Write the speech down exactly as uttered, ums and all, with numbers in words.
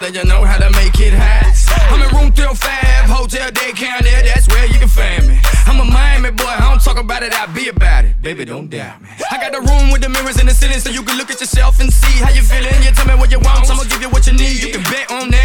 then you know how to make it hot. I'm in room three oh five, hotel day counter, that's where you can find me. I'm a Miami boy, I don't talk about it, I be about it. Baby, don't doubt me. I got the room with the mirrors in the ceiling so you can look at yourself and see how you feeling. You tell me what you want, I'ma give you what you need. You can bet on that.